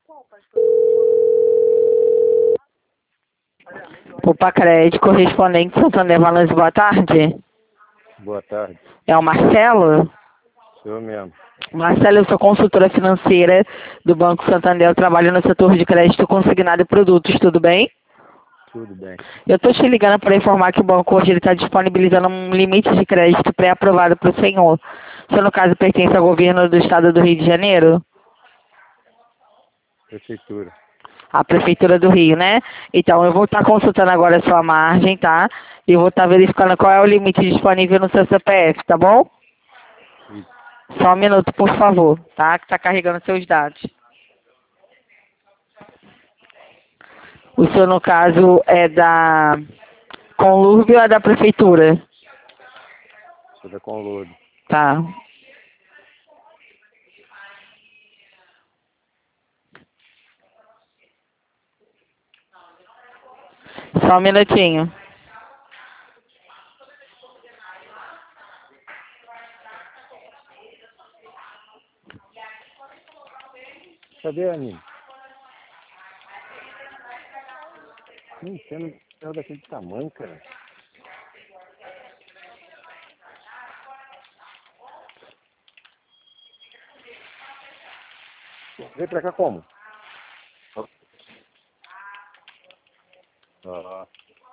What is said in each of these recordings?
Opa, crédito correspondente Santander Balanço, boa tarde. Boa tarde. É o Marcelo? Sou mesmo. Marcelo, eu sou consultora financeira do Banco Santander, eu trabalho no setor de crédito consignado e produtos, tudo bem? Tudo bem. Eu estou te ligando para informar que o banco hoje está disponibilizando um limite de crédito pré-aprovado para o senhor. O senhor, no caso, pertence ao governo do estado do Rio de Janeiro? Prefeitura. A Prefeitura do Rio, né? Então, eu vou estar consultando agora a sua margem, tá? E vou estar verificando qual é o limite disponível no seu CPF, tá bom? Isso. Só um minuto, por favor, tá? Que está carregando seus dados. O senhor, no caso, é da Conlurb ou é da Prefeitura? Sou da Conlurb. Tá. Só um minutinho. Cadê a Aninha? Não entendo nada daquele tamanho, cara. Vem pra cá como? Ah.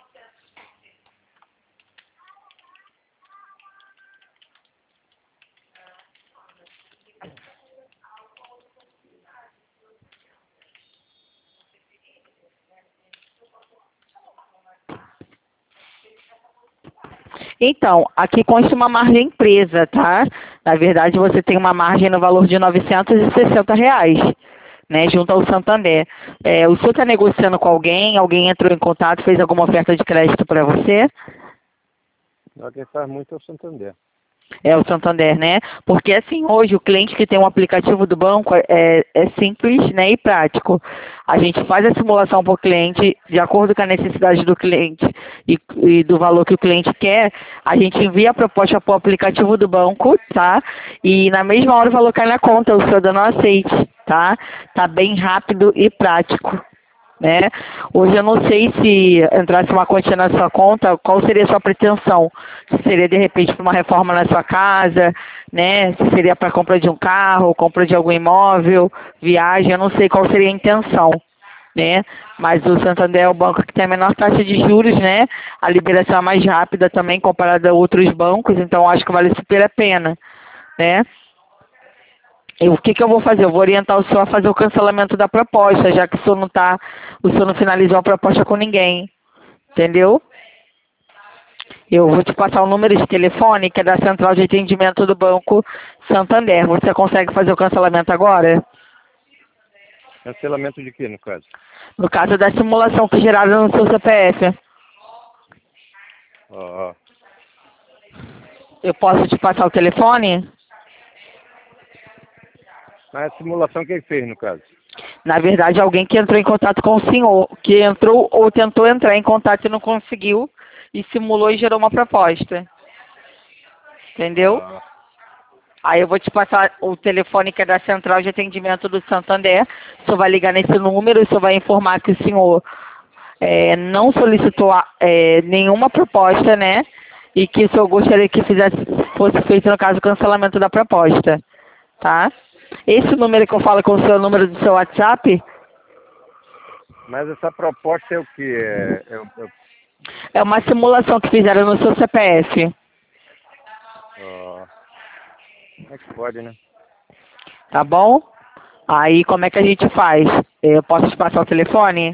Então, aqui consta uma margem presa, tá? Na verdade, você tem uma margem no valor de R$ 960, né? Junto ao Santander. O senhor está negociando com alguém? Alguém entrou em contato, fez alguma oferta de crédito para você? Não, quem faz muito é o Santander. É o Santander, né? Porque assim, hoje o cliente que tem um aplicativo do banco é simples, né, e prático. A gente faz a simulação para o cliente, de acordo com a necessidade do cliente e do valor que o cliente quer, a gente envia a proposta para o aplicativo do banco, tá? E na mesma hora o valor cai na conta, o senhor dando aceite, tá? Tá bem rápido e prático, né? Hoje eu não sei se entrasse uma quantia na sua conta, qual seria a sua pretensão? Se seria de repente para uma reforma na sua casa, né? Se seria para compra de um carro, compra de algum imóvel, viagem, eu não sei qual seria a intenção, né? Mas o Santander é o banco que tem a menor taxa de juros, né? A liberação é mais rápida também comparada a outros bancos, então acho que vale super a pena, né? E o que que eu vou fazer? Eu vou orientar o senhor a fazer o cancelamento da proposta, já que o senhor não finalizou a proposta com ninguém, entendeu? Eu vou te passar o número de telefone, que é da central de atendimento do Banco Santander. Você consegue fazer o cancelamento agora? Cancelamento de quê, no caso? No caso da simulação que geraram no seu CPF. Ah. Eu posso te passar o telefone? Mas a simulação quem fez, no caso? Na verdade, alguém que entrou em contato com o senhor, que entrou ou tentou entrar em contato e não conseguiu, e simulou e gerou uma proposta. Entendeu? Ah. Aí eu vou te passar o telefone que é da central de atendimento do Santander. O senhor vai ligar nesse número, o senhor vai informar que o senhor não solicitou nenhuma proposta, né? E que o senhor gostaria que fosse feito, no caso, o cancelamento da proposta. Tá? Esse número que eu falo com o seu número do seu WhatsApp Mas essa proposta é o quê? é uma simulação que fizeram no seu CPF. Ah. Como é que pode, né? Tá bom? Aí como é que a gente faz? Eu posso te passar o telefone?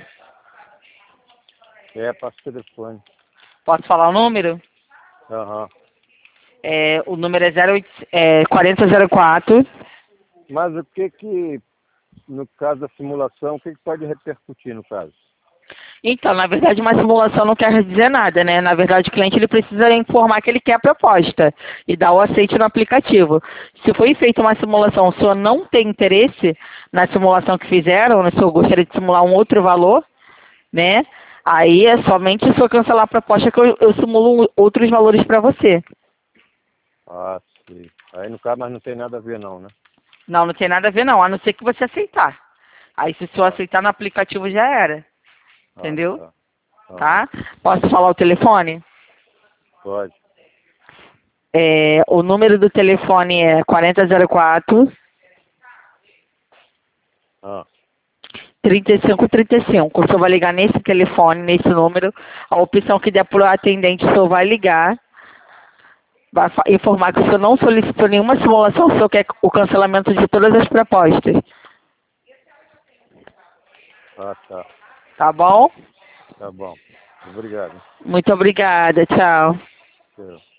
Passa o telefone. Posso falar o número? Aham. O número é 4004. Mas o que, no caso da simulação, o que pode repercutir no caso? Então, na verdade, uma simulação não quer dizer nada, né? Na verdade, o cliente ele precisa informar que ele quer a proposta e dar o aceite no aplicativo. Se foi feita uma simulação, o senhor não tem interesse na simulação que fizeram, o senhor gostaria de simular um outro valor, né? Aí é somente o senhor cancelar a proposta que eu simulo outros valores para você. Ah, sim. Aí no caso, mas não tem nada a ver não, né? Não, não tem nada a ver não, a não ser que você aceitar. Aí se o senhor aceitar no aplicativo já era. Ah, Entendeu? tá. Tá? Posso falar o telefone? Pode. O número do telefone é 4004 Ah, 3535. O senhor vai ligar nesse telefone, nesse número. A opção que der para o atendente, o senhor vai ligar. Vai informar que o senhor não solicitou nenhuma simulação, o senhor quer o cancelamento de todas as propostas. tá. Tá bom? Tá bom. Obrigado. Muito obrigada. Tchau. Tchau.